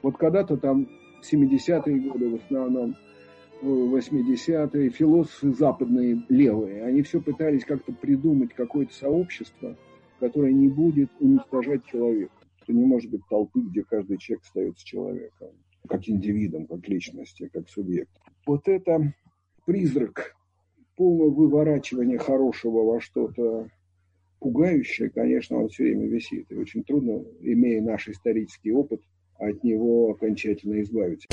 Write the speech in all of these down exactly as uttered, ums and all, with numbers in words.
Вот когда-то там в семидесятые годы, в основном восьмидесятые, философы западные, левые, они все пытались как-то придумать какое-то сообщество, которое не будет уничтожать человека. Что не может быть толпы, где каждый человек остается человеком, как индивидом, как личностью, как субъектом. Вот это призрак полного выворачивания хорошего во что-то пугающее, конечно, он все время висит. И очень трудно, имея наш исторический опыт, от него окончательно избавиться.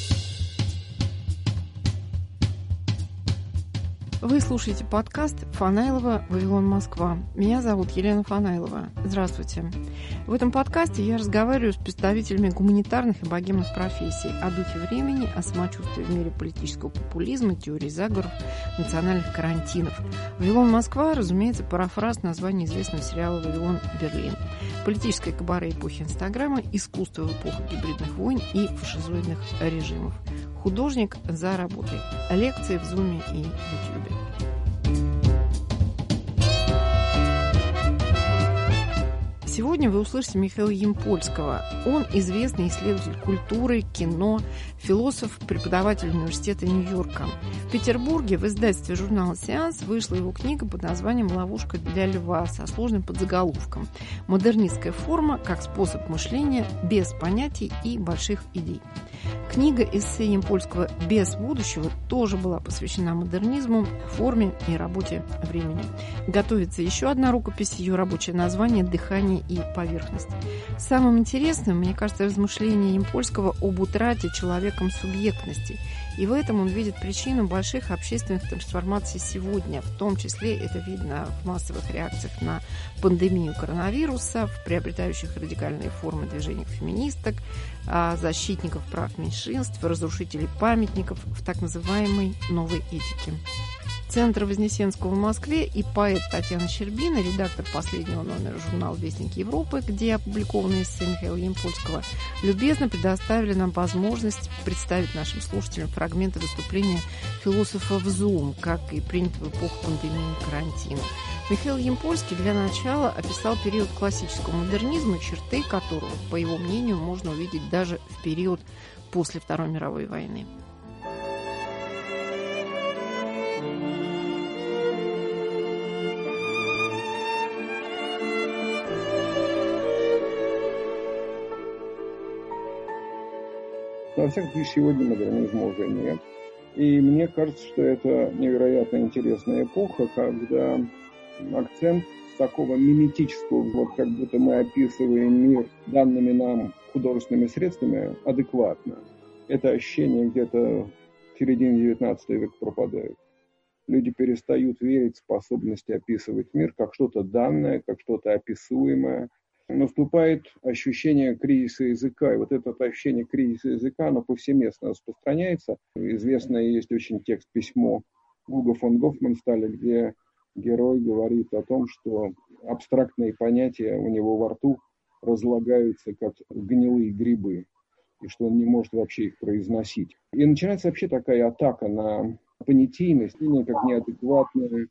Вы слушаете подкаст Фанайлова «Вавилон, Москва». Меня зовут Елена Фанайлова. Здравствуйте. В этом подкасте я разговариваю с представителями гуманитарных и богемных профессий о духе времени, о самочувствии в мире политического популизма, теории заговоров, национальных карантинов. «Вавилон, Москва», разумеется, парафраз названия известного сериала «Вавилон, Берлин». Политическое кабаре эпохи Инстаграма, искусство в эпоху гибридных войн и фашизоидных режимов. Художник за работой. Лекции в Зуме и Ютьюбе. Сегодня вы услышите Михаила Ямпольского. Он известный исследователь культуры, кино, философ, преподаватель университета Нью-Йорка. В Петербурге в издательстве журнала «Сеанс» вышла его книга под названием «Ловушка для льва» со сложным подзаголовком «Модернистская форма как способ мышления без понятий и больших идей». Книга эссе Ямпольского «Без будущего» тоже была посвящена модернизму, форме и работе времени. Готовится еще одна рукопись, ее рабочее название «Дыхание и поверхность». Самым интересным, мне кажется, размышление Ямпольского об утрате человеком субъектности. И в этом он видит причину больших общественных трансформаций сегодня. В том числе это видно в массовых реакциях на пандемию коронавируса, в приобретающих радикальные формы движениях феминисток, защитников прав меньшинств, разрушителей памятников, в так называемой новой этике. Центр Вознесенского в Москве и поэт Татьяна Щербина, редактор последнего номера журнала «Вестник Европы», где опубликованы эссе Михаила Ямпольского, любезно предоставили нам возможность представить нашим слушателям фрагменты выступления философа в Zoom, как и принято в эпоху пандемии и карантина. Михаил Ямпольский для начала описал период классического модернизма, черты которого, по его мнению, можно увидеть даже в период после Второй мировой войны. Во всяком случае, сегодня модернизма уже нет. И мне кажется, что это невероятно интересная эпоха, когда акцент с такого миметического, вот как будто мы описываем мир данными нам художественными средствами, адекватно. Это ощущение где-то в середине девятнадцатого века пропадает. Люди перестают верить в способности описывать мир как что-то данное, как что-то описуемое. Наступает ощущение кризиса языка. И вот это ощущение кризиса языка, оно повсеместно распространяется. Известное есть очень текст письмо Гуго фон Гофмансталя, где герой говорит о том, что абстрактные понятия у него во рту разлагаются как гнилые грибы, и что он не может вообще их произносить. И начинается вообще такая атака на понятийность, как неадекватная,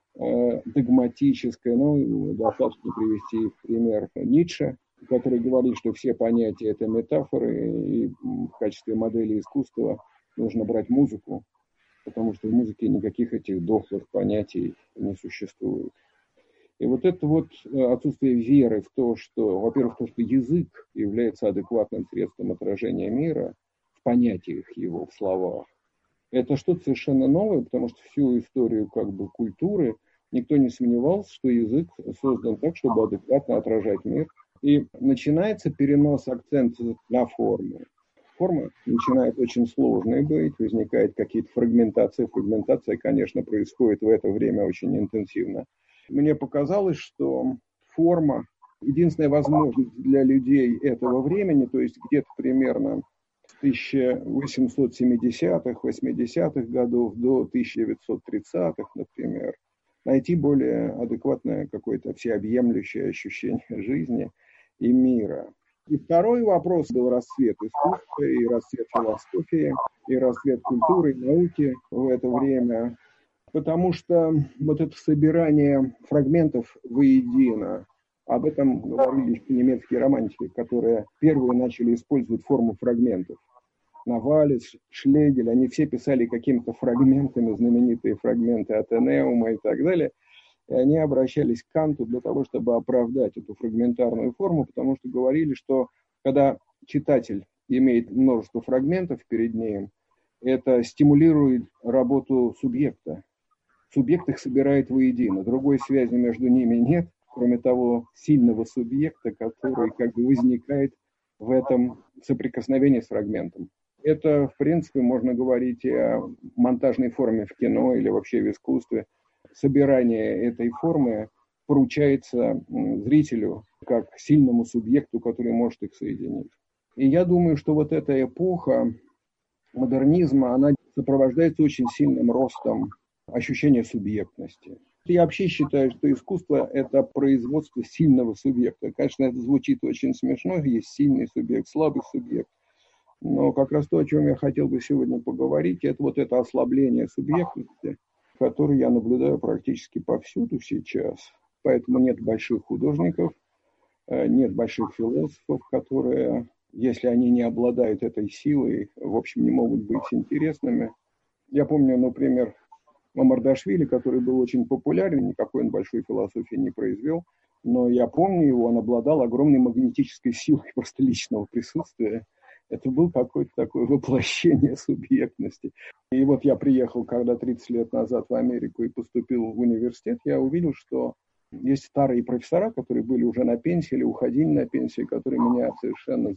догматическое, ну, достаточно привести в пример Ницше, который говорит, что все понятия – это метафоры, и в качестве модели искусства нужно брать музыку, потому что в музыке никаких этих дохлых понятий не существует. И вот это вот отсутствие веры в то, что, во-первых, то, что язык является адекватным средством отражения мира в понятиях его, в словах, это что-то совершенно новое, потому что всю историю как бы культуры никто не сомневался, что язык создан так, чтобы адекватно отражать мир. И начинается перенос акцента на форму. Форма начинает очень сложной быть, возникают какие-то фрагментации. Фрагментация, конечно, происходит в это время очень интенсивно. Мне показалось, что форма – единственная возможность для людей этого времени, то есть где-то примерно с тысяча восемьсот семидесятых, восьмидесятых годов до тысяча девятьсот тридцатых, например, найти более адекватное какое-то всеобъемлющее ощущение жизни и мира. И второй вопрос был расцвет искусства, и расцвет философии, и расцвет культуры и науки в это время. Потому что вот это собирание фрагментов воедино, Об этом говорили еще немецкие романтики, которые первые начали использовать форму фрагментов. Навалис, Шлегель, они все писали какими-то фрагментами, знаменитые фрагменты Атенеума и так далее. И они обращались к Канту для того, чтобы оправдать эту фрагментарную форму, потому что говорили, что когда читатель имеет множество фрагментов перед ним, это стимулирует работу субъекта. Субъект их собирает воедино. Другой связи между ними нет, кроме того сильного субъекта, который как бы возникает в этом соприкосновении с фрагментом. Это, в принципе, можно говорить и о монтажной форме в кино или вообще в искусстве. Собирание этой формы поручается зрителю как сильному субъекту, который может их соединить. И я думаю, что вот эта эпоха модернизма, она сопровождается очень сильным ростом ощущения субъектности. Я вообще считаю, что искусство – это производство сильного субъекта. Конечно, это звучит очень смешно, есть сильный субъект, слабый субъект. Но как раз то, о чем я хотел бы сегодня поговорить, это вот это ослабление субъектности, которое я наблюдаю практически повсюду сейчас. Поэтому нет больших художников, нет больших философов, которые, если они не обладают этой силой, в общем, не могут быть интересными. Я помню, например, Мамардашвили, который был очень популярен, никакой он большой философии не произвел, но я помню его, он обладал огромной магнетической силой просто личного присутствия. Это был какое-то такое воплощение субъектности. И вот я приехал, когда тридцать лет назад в Америку и поступил в университет, я увидел, что есть старые профессора, которые были уже на пенсии или уходили на пенсию, которые меня совершенно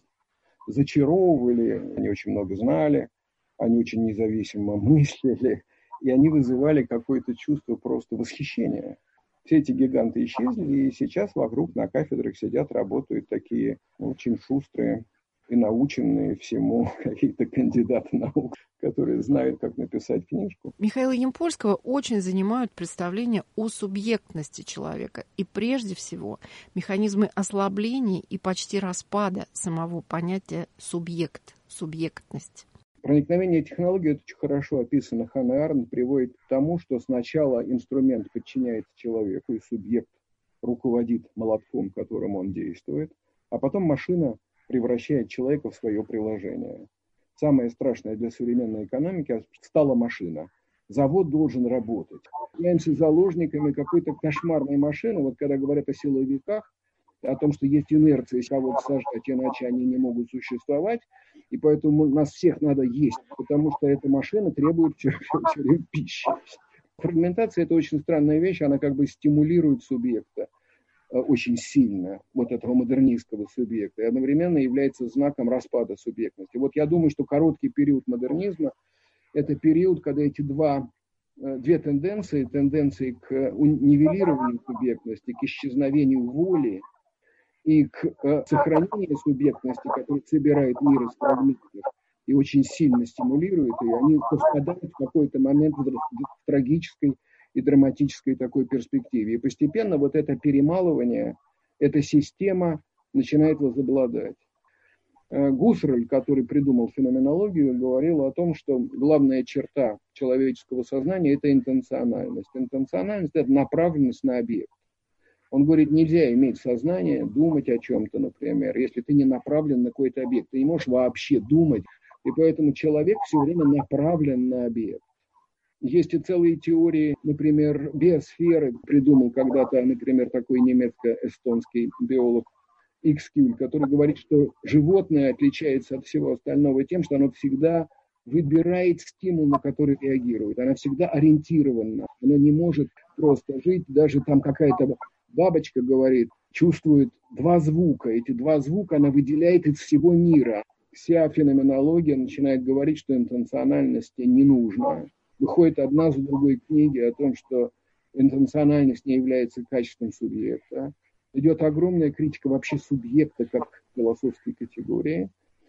зачаровывали, они очень много знали, они очень независимо мыслили, и они вызывали какое-то чувство просто восхищения. Все эти гиганты исчезли, и сейчас вокруг на кафедрах сидят, работают такие очень шустрые и наученные всему какие-то кандидаты наук, которые знают, как написать книжку. Михаила Ямпольского очень занимают представления о субъектности человека. И прежде всего механизмы ослабления и почти распада самого понятия субъект, субъектность. Проникновение технологий, это очень хорошо описано Ханной Аренд, приводит к тому, что сначала инструмент подчиняется человеку, и субъект руководит молотком, которым он действует, а потом машина превращает человека в свое приложение. Самое страшное для современной экономики стала машина. Завод должен работать. Являемся заложниками какой-то кошмарной машины. Вот когда говорят о силовиках, о том, что есть инерция кого-то сажать, иначе они не могут существовать, и поэтому нас всех надо есть, потому что эта машина требует все, все время пищи. Фрагментация – это очень странная вещь, она как бы стимулирует субъекта очень сильно, вот этого модернистского субъекта, и одновременно является знаком распада субъектности. Вот я думаю, что короткий период модернизма – это период, когда эти два, две тенденции, тенденции к нивелированию субъектности, к исчезновению воли и к сохранению субъектности, которая собирает мир из фрагментов и очень сильно стимулирует ее, они совпадают в какой-то момент в трагической и драматической такой перспективе. И постепенно вот это перемалывание, эта система начинает возобладать. Гуссерль, который придумал феноменологию, говорил о том, что главная черта человеческого сознания – это интенциональность. Интенциональность – это направленность на объект. Он говорит, нельзя иметь сознание, думать о чем-то, например, если ты не направлен на какой-то объект. Ты не можешь вообще думать. И поэтому человек все время направлен на объект. Есть и целые теории, например, биосферы. Придумал когда-то, например, такой немецко-эстонский биолог Икскюль, который говорит, что животное отличается от всего остального тем, что оно всегда выбирает стимул, на который реагирует. Она всегда ориентирована. Она не может просто жить. Даже там какая-то бабочка говорит, чувствует два звука. Эти два звука она выделяет из всего мира. Вся феноменология начинает говорить, что интенциональности не нужно. Выходит одна за другой книги о том, что интенциональность не является качеством субъекта. Идет огромная критика вообще субъекта как философской категории.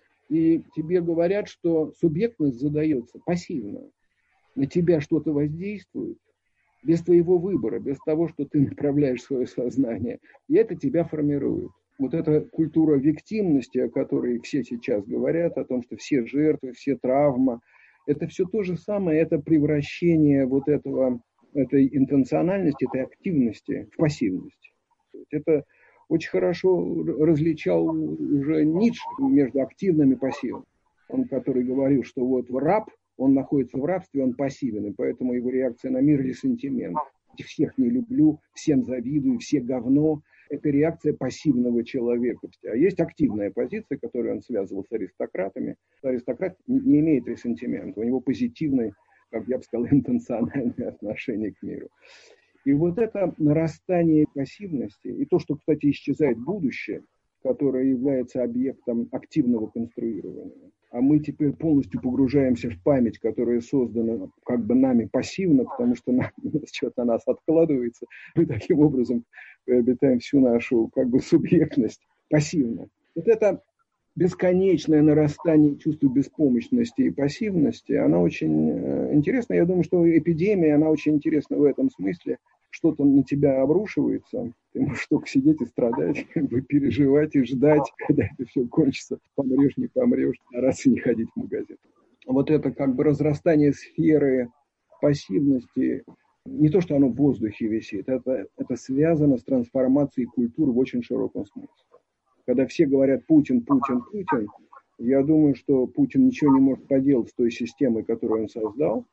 И тебе говорят, что субъектность задается пассивно. На тебя что-то воздействует без твоего выбора, без того, что ты направляешь свое сознание. И это тебя формирует. Вот эта культура виктимности, о которой все сейчас говорят, о том, что все жертвы, все травмы, это все то же самое, это превращение вот этого, этой интенциональности, этой активности в пассивность. Это очень хорошо различал уже Ницше между активным и пассивным. Он, который говорил, что вот раб, он находится в рабстве, он пассивен, и поэтому его реакция на мир – ресентимент. Всех не люблю, всем завидую, все говно. Это реакция пассивного человека. А есть активная позиция, которую он связывал с аристократами. Аристократ не имеет ресентимента, у него позитивное, как я бы сказал, интенциональное отношение к миру. И вот это нарастание пассивности, и то, что, кстати, исчезает будущее, которое является объектом активного конструирования. А мы теперь полностью погружаемся в память, которая создана как бы нами пассивно, потому что нам, что-то нас откладывается. Мы таким образом приобретаем всю нашу как бы субъектность пассивно. Вот это бесконечное нарастание чувства беспомощности и пассивности, она очень интересна. Я думаю, что эпидемия, она очень интересна в этом смысле. Что-то на тебя обрушивается, ты можешь только сидеть и страдать, как бы переживать и ждать, когда это все кончится. Помрешь, не помрешь, стараться не ходить в магазин. Вот это как бы разрастание сферы пассивности, не то, что оно в воздухе висит, это, это связано с трансформацией культуры в очень широком смысле. Когда все говорят Путин, Путин, Путин, я думаю, что Путин ничего не может поделать с той системой, которую он создал.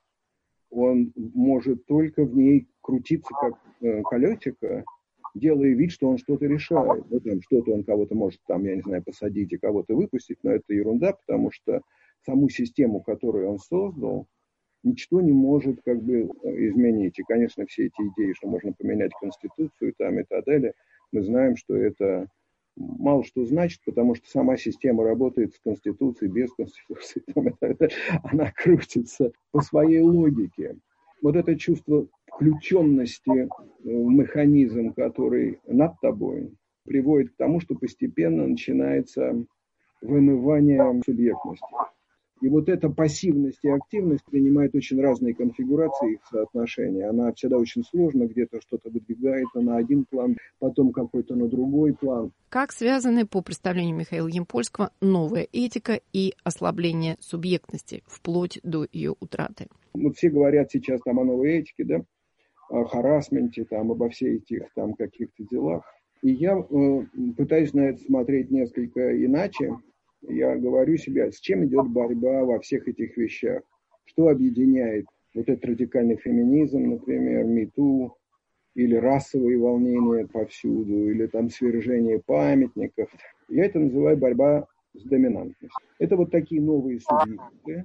Он может только в ней крутиться как э, колесико, делая вид, что он что-то решает. Ну, там, что-то он кого-то может, там, я не знаю, посадить и кого-то выпустить, но это ерунда, потому что саму систему, которую он создал, ничто не может как бы изменить. И, конечно, все эти идеи, что можно поменять Конституцию там, и так далее, мы знаем, что это мало что значит, потому что сама система работает с Конституцией, без Конституции. Там, и так далее. Она крутится по своей логике. Вот это чувство включенности в механизм, который над тобой, приводит к тому, что постепенно начинается вымывание субъектности. И вот эта пассивность и активность принимает очень разные конфигурации их соотношения. Она всегда очень сложна, где-то что-то выдвигается на один план, потом какой-то на другой план. Как связаны, по представлению Михаила Ямпольского, новая этика и ослабление субъектности, вплоть до ее утраты? Вот все говорят сейчас там о новой этике, да, о харассменте, там, обо всех этих там каких-то делах. И я э, пытаюсь на это смотреть несколько иначе. Я говорю себе, с чем идет борьба во всех этих вещах. Что объединяет вот этот радикальный феминизм, например, MeToo, или расовые волнения повсюду, или там свержение памятников. Я это называю борьба с доминантностью. Это вот такие новые субъекты,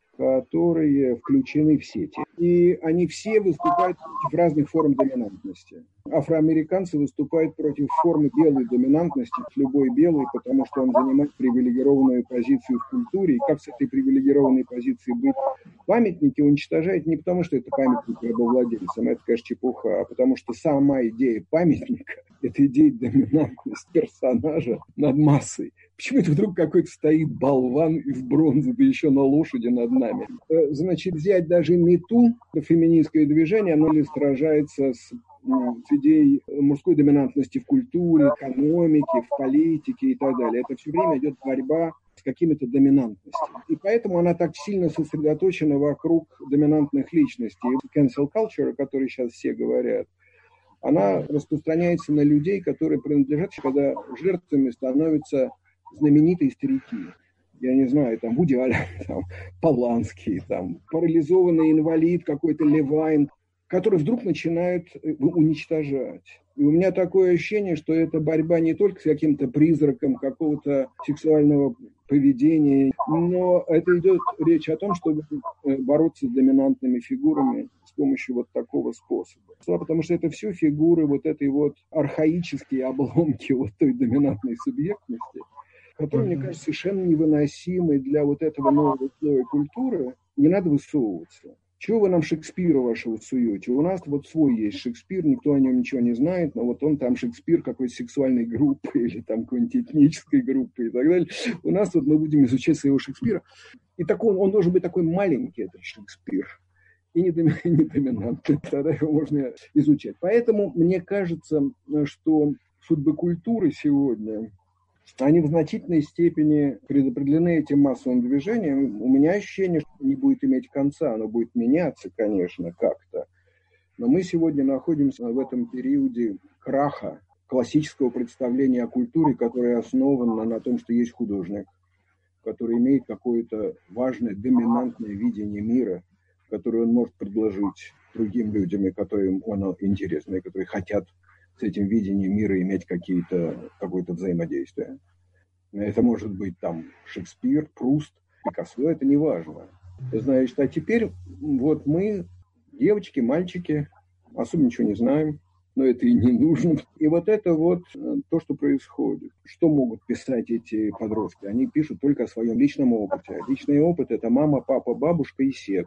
которые включены в сети. И они все выступают против разных форм доминантности. Афроамериканцы выступают против формы белой доминантности, любой белый, потому что он занимает привилегированную позицию в культуре. И как с этой привилегированной позицией быть? Памятники уничтожают не потому, что это памятник рабовладельцам, это, конечно, чепуха, а потому что сама идея памятника – это идея доминантности персонажа над массой. Почему это вдруг какой-то стоит болван из бронзы, да еще на лошади над нами? Значит, взять даже MeToo, феминистское движение, оно ли сражается с, с идеей мужской доминантности в культуре, экономике, в политике и так далее. Это все время идет борьба с какими-то доминантностями. И поэтому она так сильно сосредоточена вокруг доминантных личностей. Cancel culture, о которой сейчас все говорят, она распространяется на людей, которые принадлежат, когда жертвами становятся знаменитые старики. Я не знаю, там Вуди Аллен, там Поланский, там парализованный инвалид какой-то Левайн, который вдруг начинают уничтожать. И у меня такое ощущение, что это борьба не только с каким-то призраком какого-то сексуального поведения, но это идет речь о том, чтобы бороться с доминантными фигурами с помощью вот такого способа. Потому что это все фигуры вот этой вот архаические обломки вот той доминантной субъектности, который, мне кажется, совершенно невыносимый для вот этого нового слоя культуры. Не надо высовываться. Чего вы нам Шекспира вашего суете? У нас вот свой есть Шекспир, никто о нем ничего не знает, но вот он там Шекспир какой-то сексуальной группы или там какой-нибудь этнической группы и так далее. У нас вот мы будем изучать своего Шекспира. И такой, он должен быть такой маленький, этот Шекспир, и не доминантный. Тогда его можно изучать. Поэтому мне кажется, что судьбы культуры сегодня, они в значительной степени предопределены этим массовым движением. У меня ощущение, что не будет иметь конца, оно будет меняться, конечно, как-то. Но мы сегодня находимся в этом периоде краха, классического представления о культуре, которое основано на том, что есть художник, который имеет какое-то важное, доминантное видение мира, которое он может предложить другим людям, и которым оно интересно, и которые хотят с этим видением мира иметь какие-то, какое-то взаимодействие. Это может быть там Шекспир, Пруст, Пикассо, это не важно. Значит, а теперь вот мы, девочки, мальчики, особо ничего не знаем, но это и не нужно. И вот это вот то, что происходит. Что могут писать эти подростки? Они пишут только о своем личном опыте. Личный опыт – это мама, папа, бабушка и секс.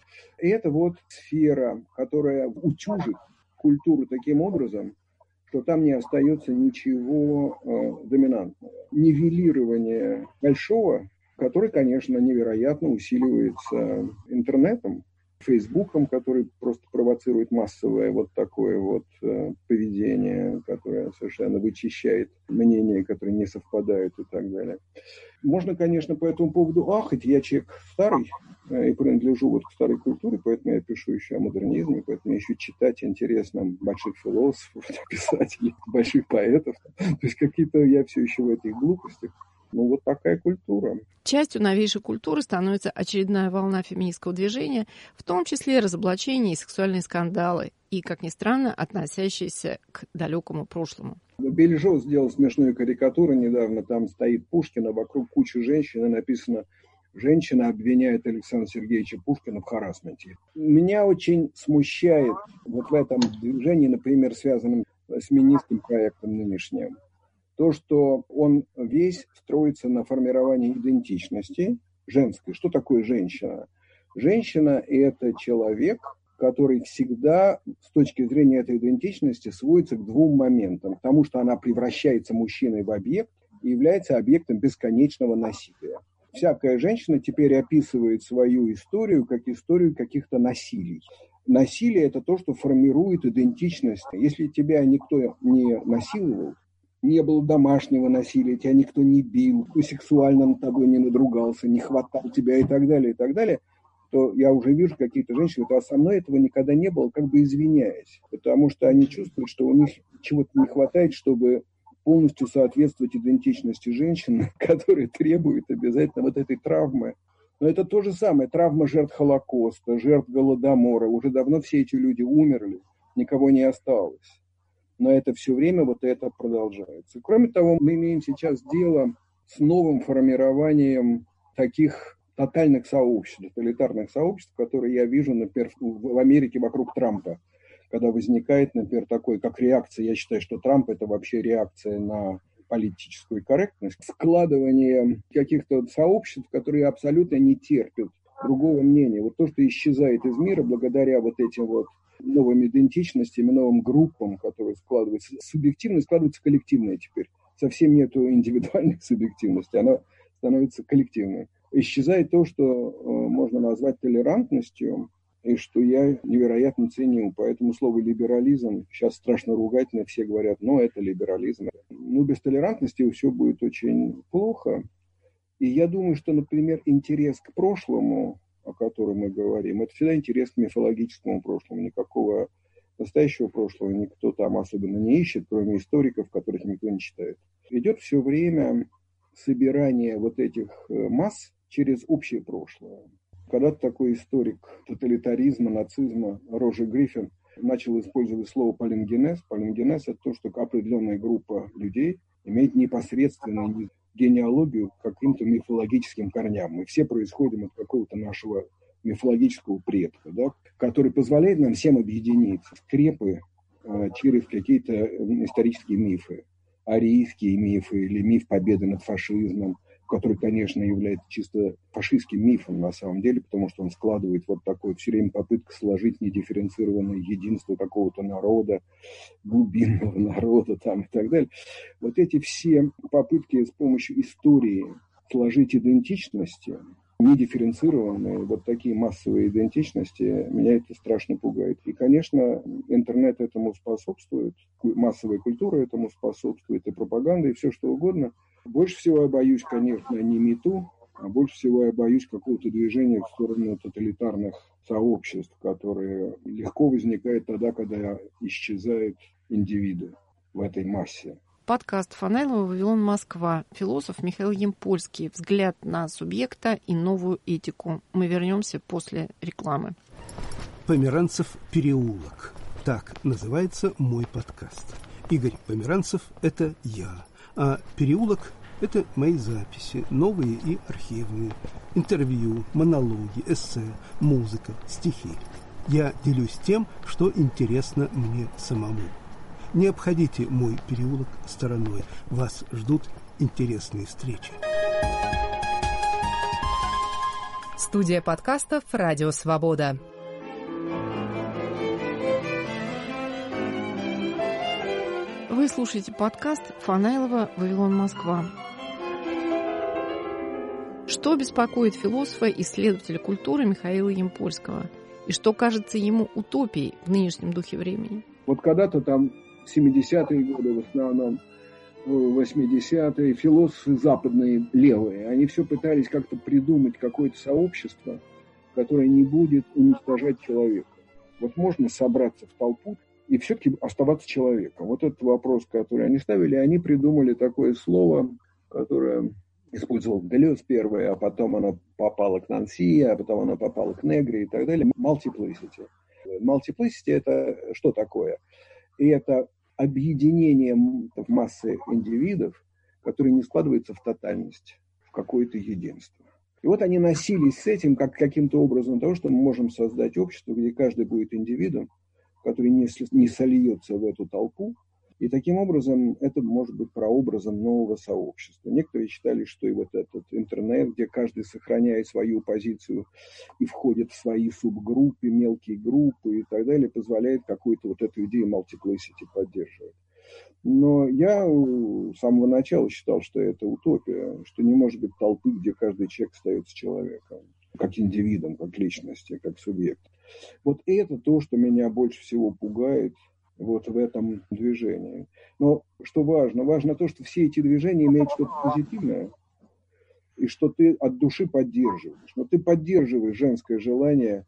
И это вот сфера, которая утюжит культуру таким образом, что там не остается ничего э, доминантного. Нивелирование большого, который, конечно, невероятно усиливается интернетом, Фейсбуком, который просто провоцирует массовое вот такое вот э, поведение, которое совершенно вычищает мнения, которые не совпадают и так далее. Можно, конечно, по этому поводу ахать. Я человек старый э, и принадлежу вот к старой культуре, поэтому я пишу еще о модернизме, поэтому еще читать интересно больших философов, писателей, больших поэтов. То есть какие-то я все еще в этих глупостях. Ну, вот такая культура. Частью новейшей культуры становится очередная волна феминистского движения, в том числе разоблачения и сексуальные скандалы, и, как ни странно, относящиеся к далекому прошлому. Бельжо сделал смешную карикатуру недавно. Там стоит Пушкин, а вокруг куча женщин, и написано: «Женщина обвиняет Александра Сергеевича Пушкина в харассменте». Меня очень смущает вот в этом движении, например, связанном с феминистским проектом нынешним, то, что он весь строится на формировании идентичности женской. Что такое женщина? Женщина – это человек, который всегда, с точки зрения этой идентичности, сводится к двум моментам. К тому, что она превращается мужчиной в объект и является объектом бесконечного насилия. Всякая женщина теперь описывает свою историю как историю каких-то насилий. Насилие – это то, что формирует идентичность. Если тебя никто не насиловал, не было домашнего насилия, тебя никто не бил, сексуально над тобой не надругался, не хватал тебя и так далее, и так далее, то я уже вижу какие-то женщины, а со мной этого никогда не было, как бы извиняясь, потому что они чувствуют, что у них чего-то не хватает, чтобы полностью соответствовать идентичности женщины, которая требует обязательно вот этой травмы. Но это то же самое, травма жертв Холокоста, жертв Голодомора. Уже давно все эти люди умерли, никого не осталось. Но это все время вот это продолжается. Кроме того, мы имеем сейчас дело с новым формированием таких тотальных сообществ, тоталитарных сообществ, которые я вижу, например, в Америке вокруг Трампа. Когда возникает, например, такой, как реакция, я считаю, что Трамп – это вообще реакция на политическую корректность, складывание каких-то сообществ, которые абсолютно не терпят другого мнения. Вот то, что исчезает из мира благодаря вот этим вот новым идентичностям, новым группам, которые складываются. Субъективно складывается коллективное теперь. Совсем нету индивидуальной субъективности, она становится коллективной. Исчезает то, что э, можно назвать толерантностью, и что я невероятно ценю. Поэтому слово «либерализм» сейчас страшно ругательно, все говорят, ну, это либерализм. Ну, без толерантности все будет очень плохо. И я думаю, что, например, интерес к прошлому, о котором мы говорим, это всегда интерес к мифологическому прошлому. Никакого настоящего прошлого никто там особенно не ищет, кроме историков, которых никто не читает. Идет все время собирание вот этих масс через общее прошлое. Когда-то такой историк тоталитаризма, нацизма Роджер Гриффин начал использовать слово палингенез. Палингенез – это то, что определенная группа людей имеет непосредственную генеалогию к каким-то мифологическим корням. Мы все происходим от какого-то нашего мифологического предка, да, который позволяет нам всем объединиться в скрепы э, через какие-то исторические мифы. Арийские мифы или миф победы над фашизмом, который, конечно, является чисто фашистским мифом на самом деле, потому что он складывает вот такое все время попытка сложить недифференцированное единство какого-то народа, глубинного народа там и так далее. Вот эти все попытки с помощью истории сложить идентичности, недифференцированные, вот такие массовые идентичности, меня это страшно пугает. И, конечно, интернет этому способствует, массовая культура этому способствует, и пропаганда, и все что угодно. Больше всего я боюсь, конечно, не МИТУ, а больше всего я боюсь какого-то движения в сторону тоталитарных сообществ, которые легко возникают тогда, когда исчезают индивиды. в этой массе. Подкаст Фанайлова «Вавилон, Москва». Философ Михаил Ямпольский. Взгляд на субъекта и новую этику. Мы вернемся после рекламы. Померанцев переулок. Так называется мой подкаст. Игорь Померанцев – это я, а переулок – это мои записи, новые и архивные, интервью, монологи, эссе, музыка, стихи. Я делюсь тем, что интересно мне самому. Не обходите мой переулок стороной. Вас ждут интересные встречи. Студия подкастов «Радио Свобода». Вы слушаете подкаст Фанайлова «Вавилон, Москва». Что беспокоит философа и исследователя культуры Михаила Ямпольского? И что кажется ему утопией в нынешнем духе времени? Вот когда-то там в семидесятые годы, в основном восьмидесятые, философы западные, левые, они все пытались как-то придумать какое-то сообщество, которое не будет уничтожать человека. Вот можно собраться в толпу и все-таки оставаться человеком. Вот этот вопрос, который они ставили, они придумали такое слово, которое использовал Делез первое, а потом оно попало к Нанси, а потом оно попало к Негри и так далее. Multiplicity. Multiplicity – это что такое? И это объединение в массы индивидов, которые не складываются в тотальность, в какое-то единство. И вот они носились с этим как каким-то образом того, что мы можем создать общество, где каждый будет индивидом, который не, не сольется в эту толпу. И таким образом это может быть прообразом нового сообщества. Некоторые считали, что и вот этот интернет, где каждый сохраняет свою позицию и входит в свои субгруппы, мелкие группы и так далее, позволяет какую-то вот эту идею multiplicity поддерживать. Но я с самого начала считал, что это утопия, что не может быть толпы, где каждый человек остается человеком, как индивидом, как личностью, как субъект. Вот это то, что меня больше всего пугает вот в этом движении. Но что важно? Важно то, что все эти движения имеют что-то позитивное, и что ты от души поддерживаешь. Но ты поддерживаешь женское желание,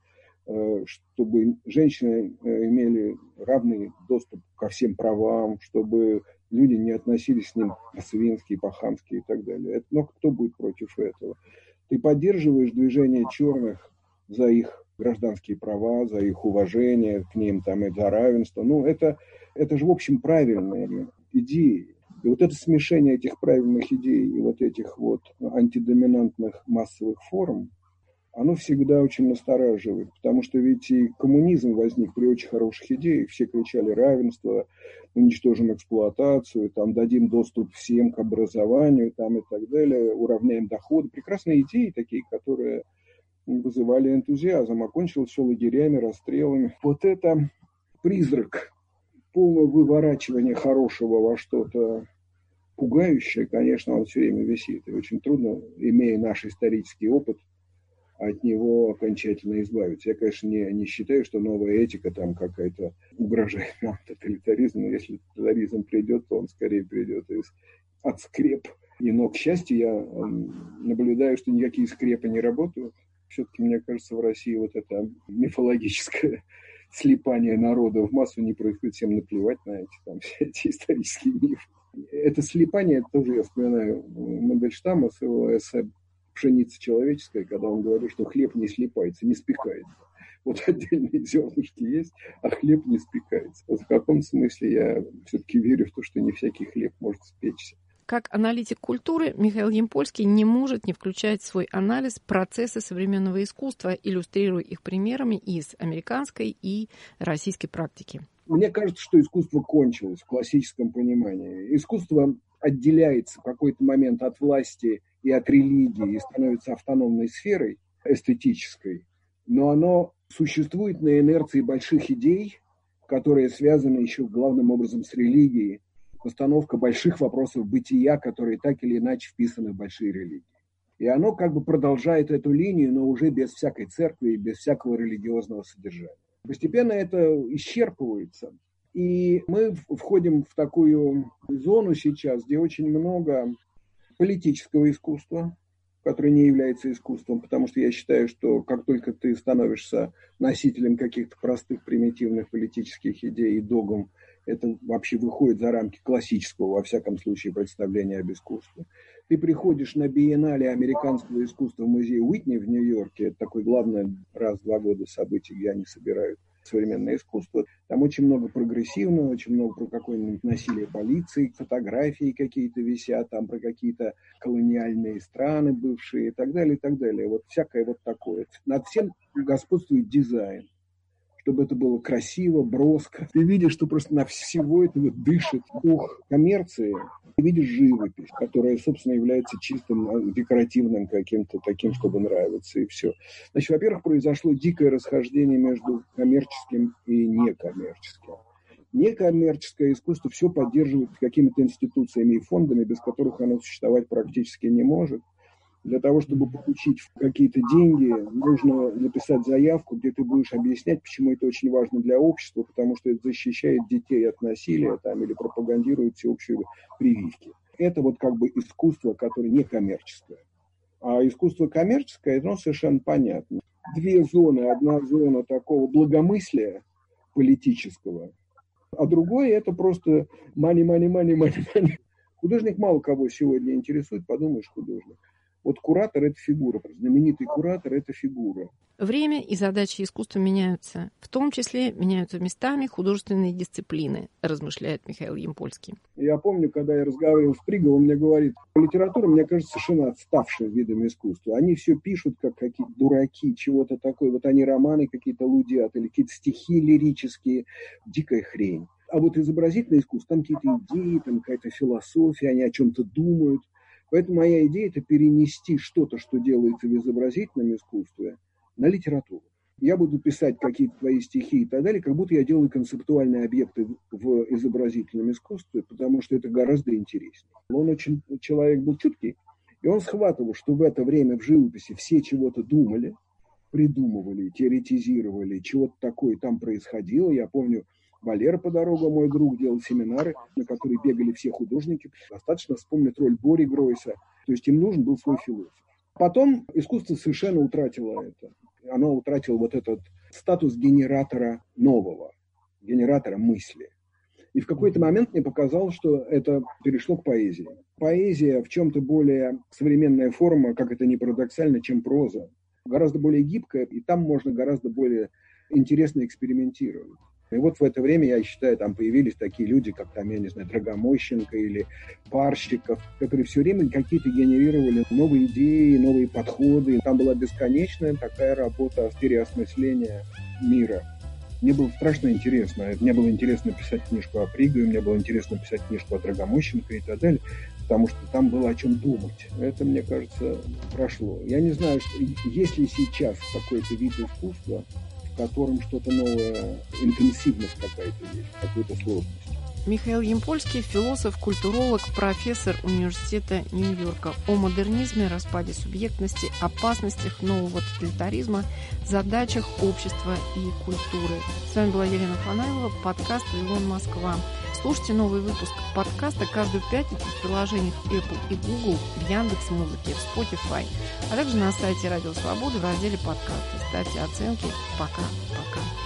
чтобы женщины имели равный доступ ко всем правам, чтобы люди не относились к ним по-свински, по-хамски и так далее. Но кто будет против этого? Ты поддерживаешь движение черных за их гражданские права, за их уважение к ним там, и за равенство. Ну, это, это же, в общем, правильные идеи. И вот это смешение этих правильных идей и вот этих вот антидоминантных массовых форм, оно всегда очень настораживает, потому что ведь и коммунизм возник при очень хороших идеях. Все кричали равенство, уничтожим эксплуатацию, там, дадим доступ всем к образованию там, и так далее, уравняем доходы. Прекрасные идеи такие, которые вызывали энтузиазм, а кончилось все лагерями, расстрелами. Вот это призрак полного выворачивания хорошего во что-то пугающее, конечно, он все время висит. И очень трудно, имея наш исторический опыт, от него окончательно избавиться. Я, конечно, не, не считаю, что новая этика там какая-то угрожает нам тоталитаризму. Если тоталитаризм придет, то он скорее придет из, от скреп. И, но, к счастью, я наблюдаю, что никакие скрепы не работают. Все-таки, мне кажется, в России вот это мифологическое слипание народа в массу не происходит. Всем наплевать на эти, там, все эти исторические мифы. Это слипание, это тоже я вспоминаю Мандельштама с его эссе «Пшеница человеческая», когда он говорит, что хлеб не слипается, не спекается. Вот отдельные зернышки есть, а хлеб не спекается. Вот в каком смысле я все-таки верю в то, что не всякий хлеб может спечься. Как аналитик культуры Михаил Ямпольский не может не включать в свой анализ процессы современного искусства, иллюстрируя их примерами из американской и российской практики. Мне кажется, что искусство кончилось в классическом понимании. Искусство отделяется в какой-то момент от власти и от религии и становится автономной сферой эстетической, но оно существует на инерции больших идей, которые связаны еще главным образом с религией. Постановка больших вопросов бытия, которые так или иначе вписаны в большие религии. И оно как бы продолжает эту линию, но уже без всякой церкви и без всякого религиозного содержания. Постепенно это исчерпывается. И мы входим в такую зону сейчас, где очень много политического искусства, которое не является искусством, потому что я считаю, что как только ты становишься носителем каких-то простых, примитивных политических идей и догм, Это вообще выходит за рамки классического, во всяком случае, представления об искусстве. Ты приходишь на биеннале американского искусства в музее Уитни в Нью-Йорке. Это такое главное раз в два года событие, где они собирают современное искусство. Там очень много прогрессивного, очень много про какое-нибудь насилие полиции, фотографии какие-то висят, там про какие-то колониальные страны бывшие и так далее, и так далее. Вот всякое вот такое. Над всем господствует дизайн, чтобы это было красиво, броско. Ты видишь, что просто на всего этого дышит дух коммерции. Ты видишь живопись, которая, собственно, является чистым декоративным каким-то таким, чтобы нравиться, и все. Значит, во-первых, произошло дикое расхождение между коммерческим и некоммерческим. Некоммерческое искусство все поддерживает какими-то институциями и фондами, без которых оно существовать практически не может. Для того, чтобы получить какие-то деньги, нужно написать заявку, где ты будешь объяснять, почему это очень важно для общества, потому что это защищает детей от насилия там, или пропагандирует всеобщие прививки. Это вот как бы искусство, которое не коммерческое. А искусство коммерческое, оно совершенно понятно. Две зоны. Одна зона такого благомыслия политического, а другое это просто money, money, money, money, money. Художник мало кого сегодня интересует, подумаешь, художник. Вот куратор – это фигура, знаменитый куратор – это фигура. Время и задачи искусства меняются. В том числе меняются местами художественные дисциплины, размышляет Михаил Ямпольский. Я помню, когда я разговаривал с Приговым, он мне говорит, литература, мне кажется, совершенно отставшим видом искусства. Они все пишут, как какие-то дураки, чего-то такое. Вот они романы какие-то лудят или какие-то стихи лирические. Дикая хрень. А вот изобразительное искусство, там какие-то идеи, там какая-то философия, они о чем-то думают. Поэтому моя идея – это перенести что-то, что делается в изобразительном искусстве, на литературу. Я буду писать какие-то твои стихи и так далее, как будто я делаю концептуальные объекты в изобразительном искусстве, потому что это гораздо интереснее. Он очень, человек был чуткий, и он схватывал, что в это время в живописи все чего-то думали, придумывали, теоретизировали, чего-то такое там происходило. Я помню, Валера по дорогам, мой друг, делал семинары, на которые бегали все художники. Достаточно вспомнить роль Бори Гройса. То есть им нужен был свой философ. Потом искусство совершенно утратило это. Оно утратило вот этот статус генератора нового, генератора мысли. И в какой-то момент мне показалось, что это перешло к поэзии. Поэзия в чем-то более современная форма, как это ни парадоксально, чем проза. Гораздо более гибкая, и там можно гораздо более интересно экспериментировать. И вот в это время, я считаю, там появились такие люди, как там, я не знаю, Драгомощенко или Парщиков, которые все время какие-то генерировали новые идеи, новые подходы. Там была бесконечная такая работа переосмысления мира. Мне было страшно интересно. Мне было интересно писать книжку о Пригове, мне было интересно писать книжку о Драгомощенко и так далее, потому что там было о чем думать. Это, мне кажется, прошло. Я не знаю, что, есть ли сейчас какой-то вид искусства, в котором что-то новое, интенсивность какая-то есть, какую-то сложность. Михаил Ямпольский, философ, культуролог, профессор университета Нью-Йорка. О модернизме, распаде субъектности, опасностях нового тоталитаризма, задачах общества и культуры. С вами была Елена Фанайлова, подкаст «Вавилон Москва». Слушайте новый выпуск подкаста каждую пятницу в приложениях Apple и Google, в Яндекс.Музыке, в Spotify, а также на сайте Радио Свобода в разделе «Подкасты». Ставьте оценки. Пока-пока.